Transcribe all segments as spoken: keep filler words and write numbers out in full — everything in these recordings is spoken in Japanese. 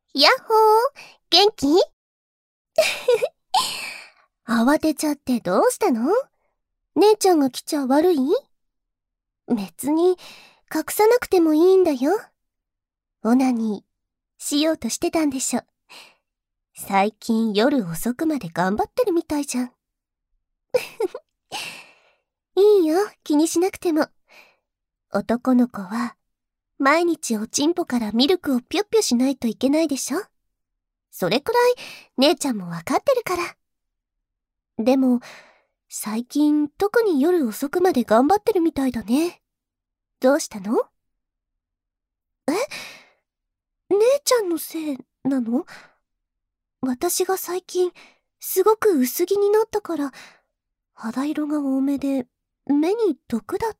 やっほー、元気？慌てちゃってどうしたの？姉ちゃんが来ちゃ悪い？別に隠さなくてもいいんだよ。オナニーしようとしてたんでしょ。最近夜遅くまで頑張ってるみたいじゃん。いいよ、気にしなくても。男の子は毎日おちんぽからミルクをぴょっぴょしないといけないでしょ。それくらい姉ちゃんもわかってるから。でも最近特に夜遅くまで頑張ってるみたいだね。どうしたの？え？姉ちゃんのせいなの？私が最近すごく薄着になったから肌色が多めで目に毒だって？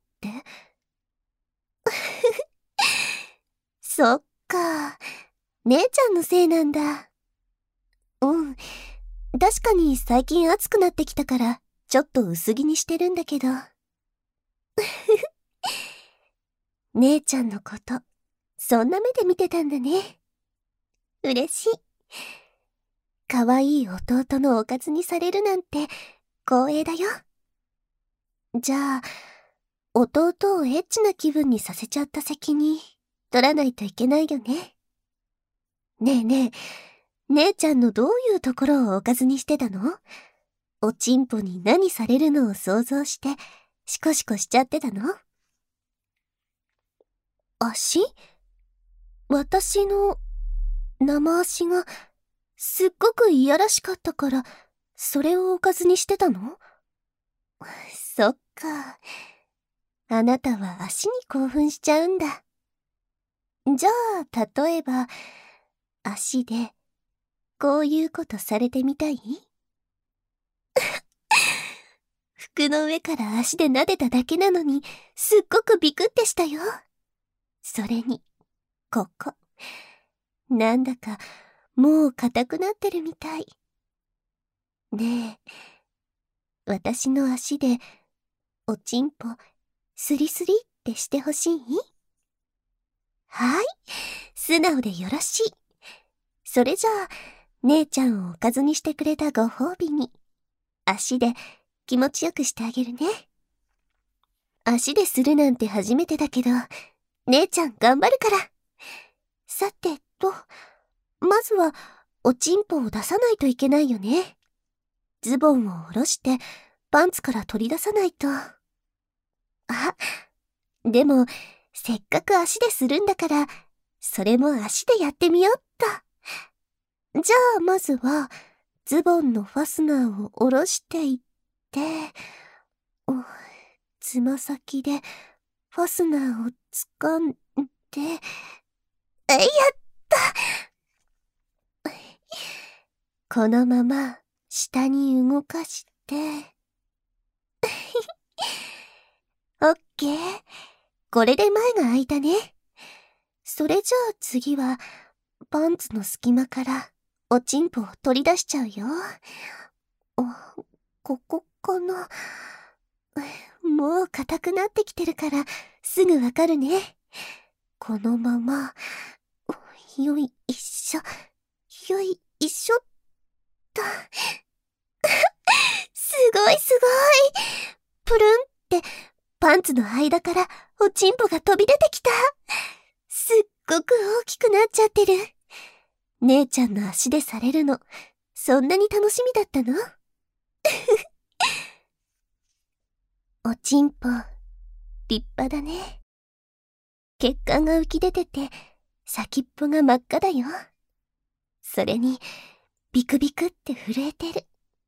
そっか、姉ちゃんのせいなんだ。うん、確かに最近暑くなってきたからちょっと薄着にしてるんだけど。姉ちゃんのことそんな目で見てたんだね。嬉しい。可愛い弟のおかずにされるなんて光栄だよ。じゃあ弟をエッチな気分にさせちゃった責任取らないといけないよね。ねえねえ、姉ちゃんのどういうところをおかずにしてたの？おちんぽに何されるのを想像してシコシコしちゃってたの？足？私の生足がすっごくいやらしかったからそれをおかずにしてたの？そっか、あなたは足に興奮しちゃうんだ。じゃあ例えば足でこういうことされてみたい？服の上から足で撫でただけなのにすっごくビクってしたよ。それにここなんだかもう硬くなってるみたい。ねえ、私の足でおちんぽスリスリってしてほしい？はい、素直でよろしい。それじゃあ姉ちゃんをおかずにしてくれたご褒美に足で気持ちよくしてあげるね。足でするなんて初めてだけど姉ちゃん頑張るから。さてと、まずはおちんぽを出さないといけないよね。ズボンを下ろしてパンツから取り出さないと。あ、でもせっかく足でするんだからそれも足でやってみよっと。じゃあまずはズボンのファスナーを下ろしていって、つま先でファスナーを掴んで、やった！このまま下に動かしてオッケー、これで前が開いたね。それじゃあ次はパンツの隙間からおちんぽを取り出しちゃうよ。ここかな？もう硬くなってきてるからすぐわかるね。このままよいしょよいしょっと。すごいすごい、プルンってパンツの間からおちんぽが飛び出てきた。すっごく大きくなっちゃってる。姉ちゃんの足でされるのそんなに楽しみだったの？おちんぽ立派だね。血管が浮き出てて先っぽが真っ赤だよ。それにビクビクって震えてる。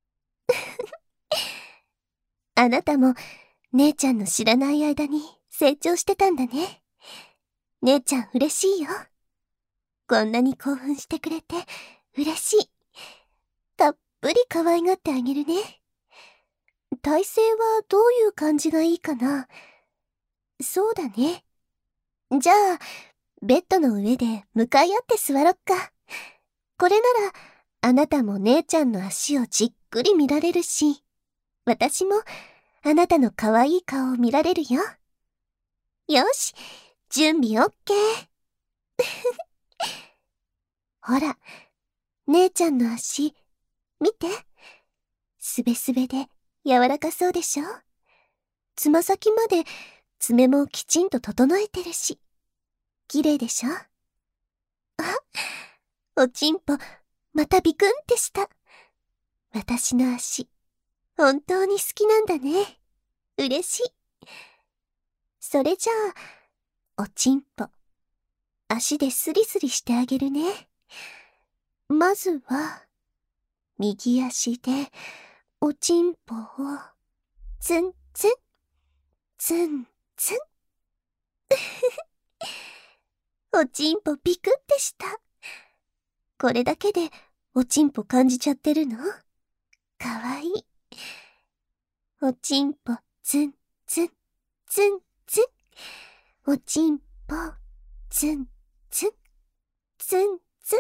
あなたも姉ちゃんの知らない間に成長してたんだね。姉ちゃん嬉しいよ。こんなに興奮してくれて嬉しい。たっぷり可愛がってあげるね。体勢はどういう感じがいいかな？そうだね。じゃあベッドの上で向かい合って座ろっか。これならあなたも姉ちゃんの足をじっくり見られるし、私もあなたの可愛い顔を見られるよ。よし、準備オッケー。 ほら、姉ちゃんの足、見て。すべすべで柔らかそうでしょ？つま先まで爪もきちんと整えてるし、綺麗でしょ？あ、おちんぽ、またビクンってした。私の足、本当に好きなんだね。嬉しい。それじゃあ、おちんぽ、足でスリスリしてあげるね。まずは、右足で、おちんぽを、ツンツン、ツンツン。おちんぽビクってした。これだけで、おちんぽ感じちゃってるの？かわいい。おちんぽ、ツンツン、ツンツン。おちんぽ、ツンツン、ツンツン。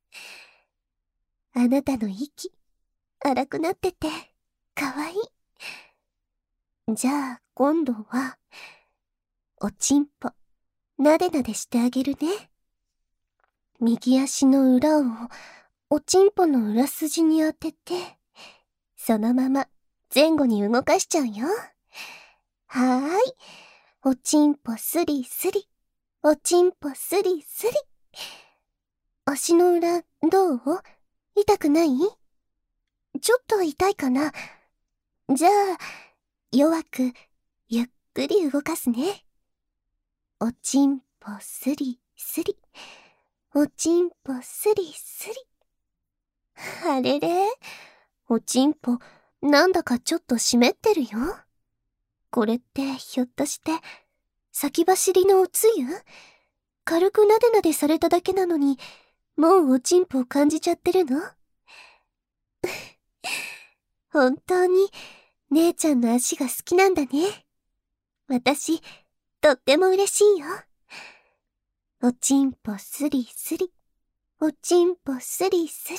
あなたの息、荒くなってて、かわいい。じゃあ、今度は、おちんぽ、なでなでしてあげるね。右足の裏を、おちんぽの裏筋に当てて、そのまま、前後に動かしちゃうよ。はーい。おちんぽスリスリ。おちんぽスリスリ。足の裏、どう？痛くない？ちょっと痛いかな？じゃあ、弱く、ゆっくり動かすね。おちんぽスリスリ。おちんぽスリスリ。あれれ？おちんぽ、なんだかちょっと湿ってるよ。これってひょっとして、先走りのおつゆ？軽くなでなでされただけなのに、もうおちんぽを感じちゃってるの？本当に、姉ちゃんの足が好きなんだね。私、とっても嬉しいよ。おちんぽスリスリ。おちんぽスリス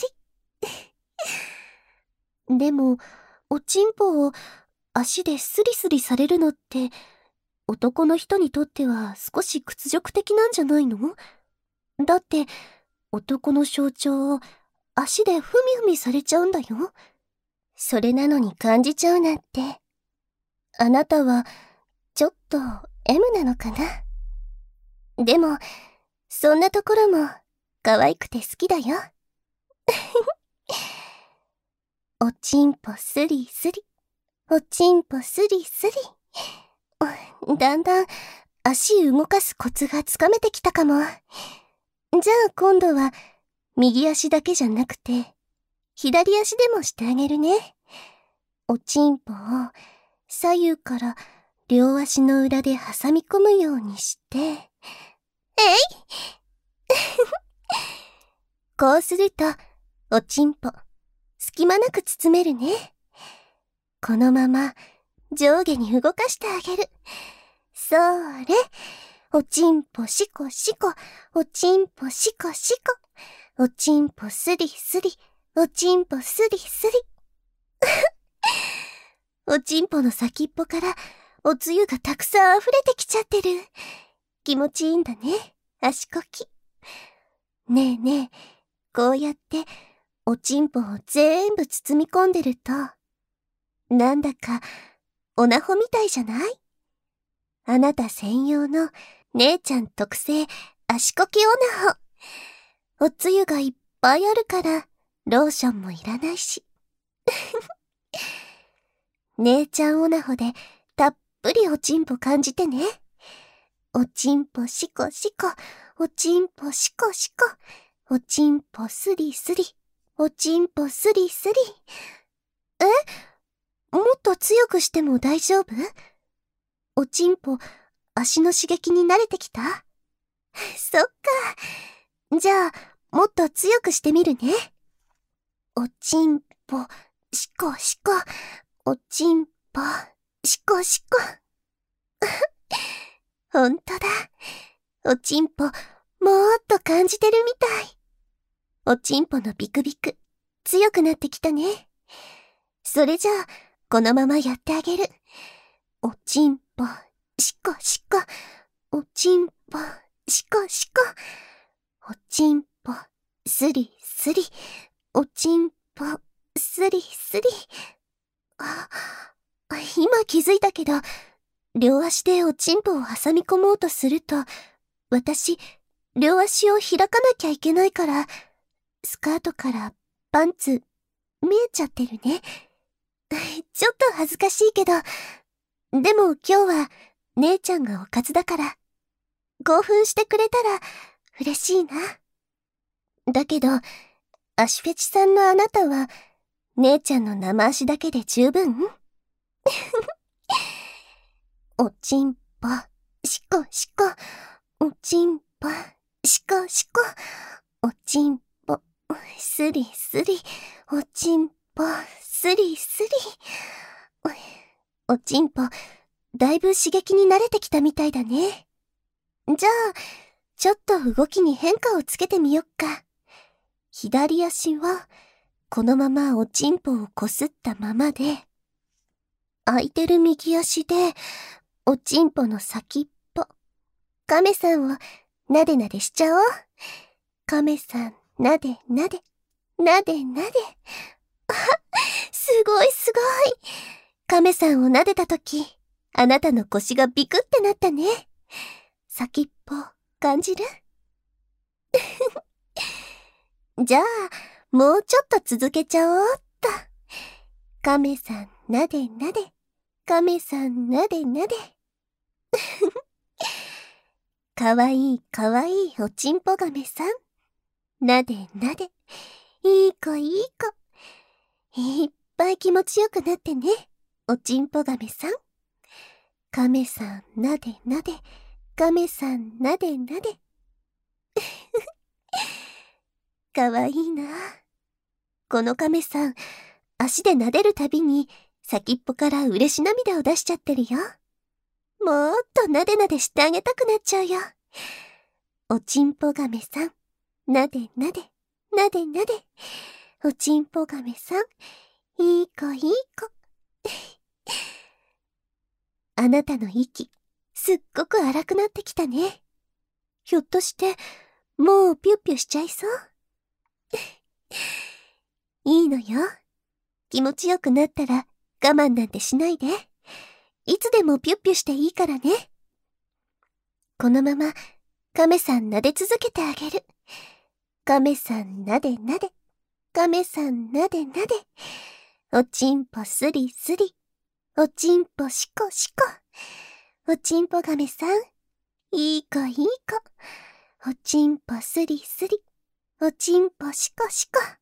リ。でも、おちんぽを足でスリスリされるのって、男の人にとっては少し屈辱的なんじゃないの？だって、男の象徴を足でふみふみされちゃうんだよ。それなのに感じちゃうなんて。あなたは、ちょっと エム なのかな？でも、そんなところも可愛くて好きだよ。おちんぽスリスリ。おちんぽスリスリ。だんだん足動かすコツがつかめてきたかも。じゃあ今度は右足だけじゃなくて左足でもしてあげるね。おちんぽを左右から両足の裏で挟み込むようにして、えいこうするとおちんぽ隙間なく包めるね。このまま上下に動かしてあげる。それ。おちんぽしこしこ。おちんぽしこしこ。おちんぽスリスリ。おちんぽスリスリ。おちんぽの先っぽからおつゆがたくさん溢れてきちゃってる。気持ちいいんだね。足こき。ねえねえ、こうやっておちんぽを全部包み込んでると、なんだかおなほみたいじゃない？あなた専用の姉ちゃん特製足こきおなほ。おつゆがいっぱいあるからローションもいらないし。姉ちゃんおなほでたっぷりおちんぽ感じてね。おちんぽしこしこ。おちんぽしこしこ。おちんぽスリスリ。おちんぽスリスリ。え？もっと強くしても大丈夫？おちんぽ、足の刺激に慣れてきた？そっか。じゃあ、もっと強くしてみるね。おちんぽ、しこしこ。おちんぽ、しこしこ。ほんとだ。おちんぽ、もっと感じてるみたい。おちんぽのビクビク、強くなってきたね。それじゃあ、このままやってあげる。おちんぽ、しこしこ。おちんぽ、しこしこ。おちんぽ、 スリスリ、おちんぽ、スリスリ。あ、今気づいたけど、両足でおちんぽを挟み込もうとすると、私、両足を開かなきゃいけないから、スカートからパンツ、見えちゃってるね。ちょっと恥ずかしいけど、でも今日は姉ちゃんがおかずだから、興奮してくれたら嬉しいな。だけど、足フェチさんのあなたは、姉ちゃんの生足だけで十分？おちんぽ、しこしこ、おちんぽ、しこしこ、おちんぽ、すりすり、おちんぽ、すりすり。おちんぽ、だいぶ刺激に慣れてきたみたいだね。じゃあ、ちょっと動きに変化をつけてみよっか。左足は、このままおちんぽをこすったままで、空いてる右足で、おちんぽの先っぽ、亀さんをなでなでしちゃおう。亀さん、なでなで、なでなで。あ、すごいすごい。亀さんをなでたとき、あなたの腰がビクってなったね。先っぽ、感じる？じゃあ、もうちょっと続けちゃおうっと。亀さん、なでなで。亀さん、なでなで。かわいいかわいいおちんぽ亀さん。なでなで。いい子いい子。いっぱい気持ちよくなってね。おちんぽ亀さん。亀さん、なでなで。亀さん、なでなで。かわいいな。この亀さん、足で撫でるたびに先っぽから嬉し涙を出しちゃってるよ。もっとなでなでしてあげたくなっちゃうよ。おちんぽ亀さん、なでなで、なでなで。おちんぽ亀さん、いい子いい子。あなたの息、すっごく荒くなってきたね。ひょっとして、もうピュッピュしちゃいそう？いいのよ。気持ちよくなったら我慢なんてしないで。いつでもピュッピュしていいからね。このまま、亀さん撫で続けてあげる。亀さんなでなで。亀さんなでなで。おちんぽすりすり。おちんぽしこしこ。おちんぽ亀さん。いい子いい子。おちんぽすりすり。おちんぽしこしこ。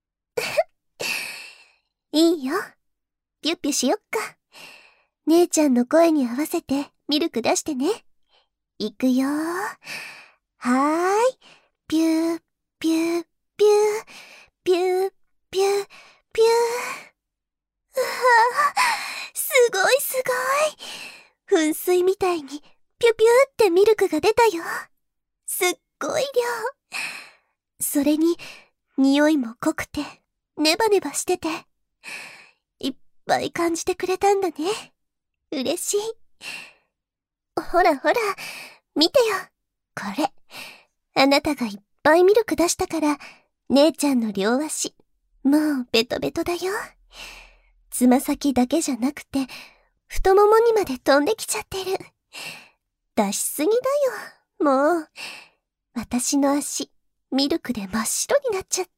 いいよ。ピュッピュしよっか。姉ちゃんの声に合わせてミルク出してね。いくよー。はーい。ピュー、ピュー、ピュー、ピュー、ピュー、ピュー。うわー、すごいすごい。噴水みたいにピュピューってミルクが出たよ。すっごい量。それに、匂いも濃くて、ネバネバしてて、いっぱい感じてくれたんだね。嬉しい。ほらほら、見てよ。これ。あなたがいっぱいミルク出したから、姉ちゃんの両足、もうベトベトだよ。つま先だけじゃなくて、太ももにまで飛んできちゃってる。出しすぎだよ、もう。私の足、ミルクで真っ白になっちゃった。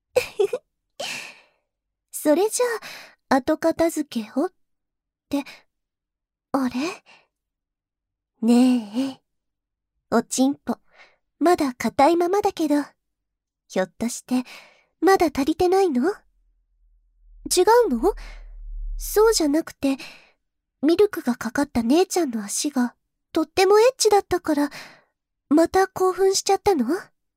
それじゃあ、後片付けをって、あれ？ねえ、おちんぽ、まだ硬いままだけど、ひょっとして、まだ足りてないの？違うの？そうじゃなくて、ミルクがかかった姉ちゃんの足が、とってもエッチだったから、また興奮しちゃったの？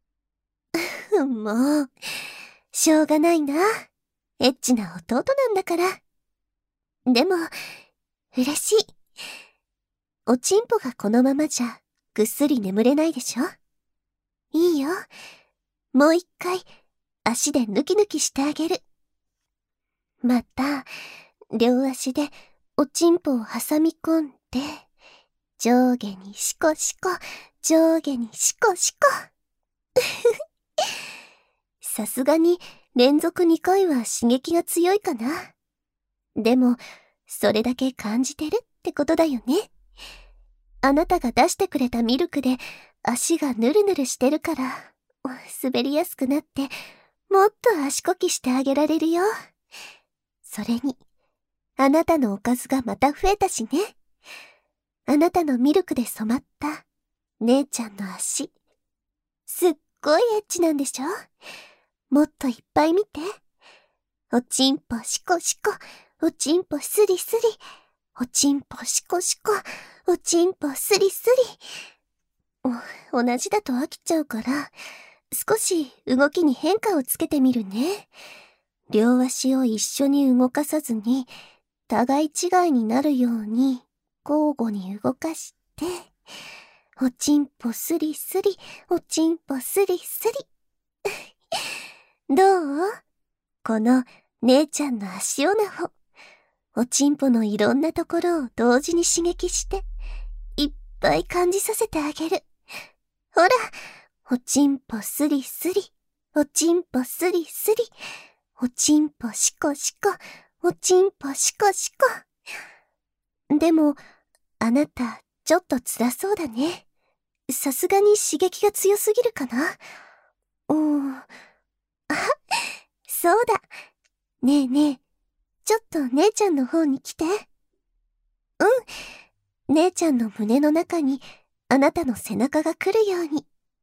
もう、しょうがないな。エッチな弟なんだから。でも、嬉しい。おちんぽがこのままじゃ、ぐっすり眠れないでしょ？いいよ。もう一回、足でヌキヌキしてあげる。また、両足でおちんぽを挟み込んで、上下にシコシコ、上下にシコシコ。 さすがに連続にかいは刺激が強いかな。でも、それだけ感じてるってことだよね。あなたが出してくれたミルクで足がヌルヌルしてるから、滑りやすくなって、もっと足こきしてあげられるよ。それに、あなたのおかずがまた増えたしね。あなたのミルクで染まった姉ちゃんの足。すっごいエッチなんでしょ？もっといっぱい見て。おちんぽしこしこ、おちんぽすりすり、おちんぽしこしこ、おちんぽすりすり。お、同じだと飽きちゃうから、少し動きに変化をつけてみるね。両足を一緒に動かさずに、互い違いになるように交互に動かして、おちんぽすりすり、おちんぽすりすり。どう？この姉ちゃんの足オナホ。おちんぽのいろんなところを同時に刺激して、いっぱい感じさせてあげる。ほら、おちんぽすりすり、おちんぽすりすり、おちんぽしこしこ、おちんぽしこしこ。でも、あなた、ちょっと辛そうだね。さすがに刺激が強すぎるかな？うん。あ、そうだ。ねえねえ、ちょっと姉ちゃんの方に来て。うん。姉ちゃんの胸の中に、あなたの背中が来るように。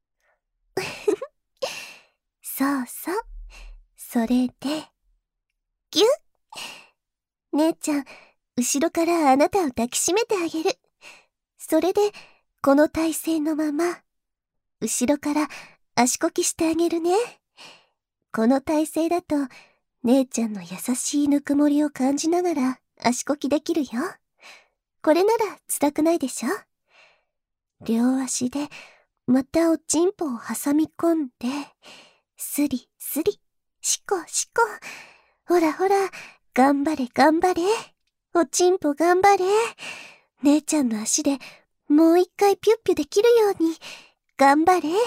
そうそう。それで、ぎゅっ。姉ちゃん、後ろからあなたを抱きしめてあげる。それで、この体勢のまま、後ろから足こきしてあげるね。この体勢だと、姉ちゃんの優しいぬくもりを感じながら足こきできるよ。これなら辛くないでしょ？両足で、またおちんぽを挟み込んで、スリスリ、シコシコ。ほらほら、頑張れ頑張れ。おちんぽ頑張れ。姉ちゃんの足でもう一回ピュッピュできるように、頑張れ。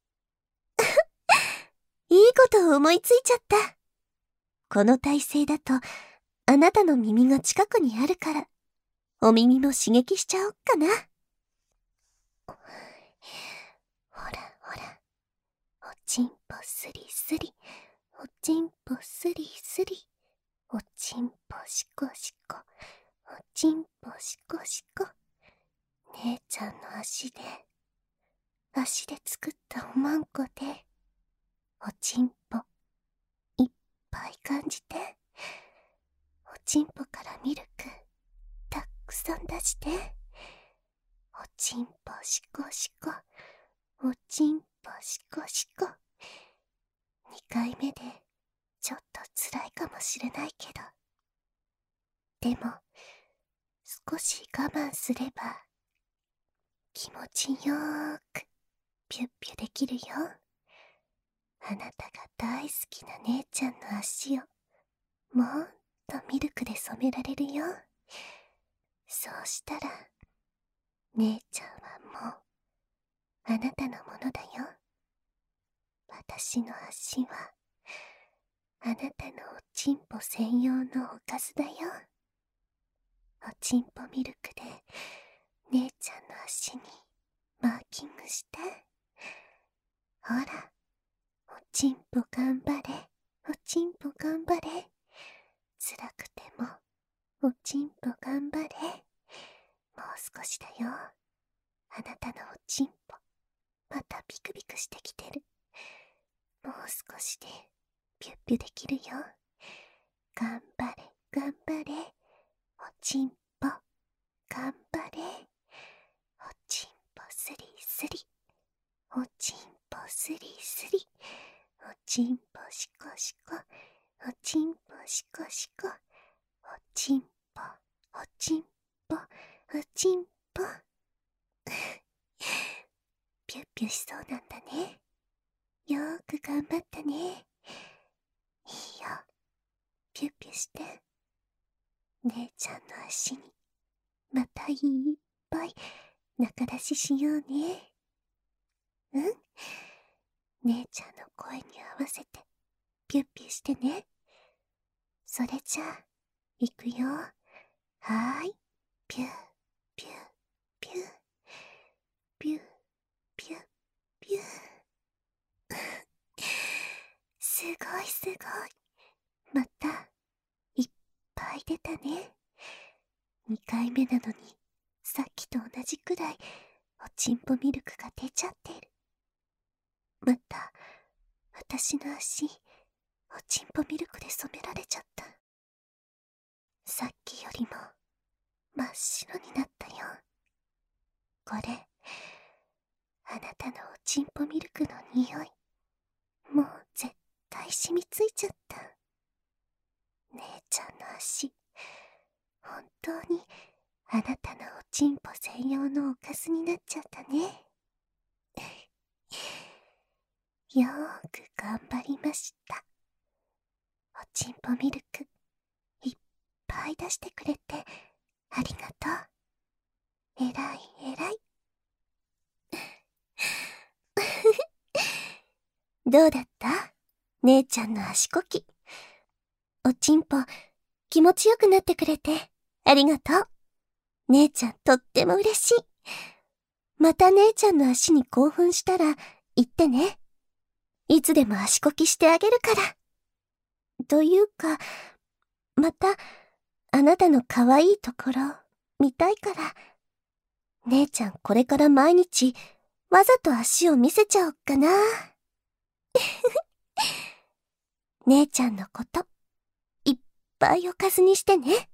いいことを思いついちゃった。この体勢だと、あなたの耳が近くにあるから、お耳も刺激しちゃおっかな。ほらほら、おちんぽすりすり、おちんぽすりすり、おちんぽしこしこ、おちんぽしこしこ。姉ちゃんの足で、足で作ったおまんこで、おちんぽ、いっぱい感じて。おちんぽからミルク、たくさん出して。おちんぽしこしこ、おちんぽしこしこ。にかいめで、ちょっと辛いかもしれないけど。でも、少し我慢すれば、気持ちよーく、ピュッピュできるよ。あなたが大好きな姉ちゃんの足を、もっとミルクで染められるよ。そうしたら、姉ちゃんはもう、あなたのものだよ。私の足は、あなたのおちんぽ専用のおかずだよ。おちんぽミルクで、姉ちゃんの足にマーキングして。ほら、おちんぽ頑張れ、おちんぽ頑張れ。辛くても、おちんぽ頑張れ。もう少しだよ。あなたのおちんぽ、またビクビクしてきてる。もう少しで、ピュッピュできるよ。頑張れ、頑張れ。おちんぽ、頑張れ。おちんぽすりすり。おちんぽすりすり。おちんぽしこしこ。おちんぽしこしこ。おちんぽ、おちんぽ、おちんぽ。ピュッピュしそうなんだね。よーく頑張ったね。いいよ。ピュッピュして。姉ちゃんの足に、またいっぱい中出ししようね。うん？姉ちゃんの声に合わせて、 ピュッピュしてね。それじゃあ、いくよ。はーい。ピュー、ピュー、ピュー。ピュー、ピュー、ピュー。すごいすごい。また、いっぱい出たね。にかいめなのに、さっきと同じくらい、おちんぽミルクが出ちゃってる。また、私の足、おちんぽミルクで染められちゃった。さっきよりも、真っ白になったよ。これ、あなたのおちんぽミルクの匂い。もう絶対染みついちゃった。姉ちゃんの足、本当にあなたのおちんぽ専用のおかずになっちゃったね。よーく頑張りました。おちんぽミルク、いっぱい出してくれてありがとう。えらいえらい。どうだった？姉ちゃんの足こき。おちんぽ、気持ちよくなってくれて、ありがとう。姉ちゃんとっても嬉しい。また姉ちゃんの足に興奮したら、言ってね。いつでも足こきしてあげるから。というか、また、あなたの可愛いところ、見たいから。姉ちゃんこれから毎日、わざと足を見せちゃおっかな。姉ちゃんのこと、いっぱいおかずにしてね。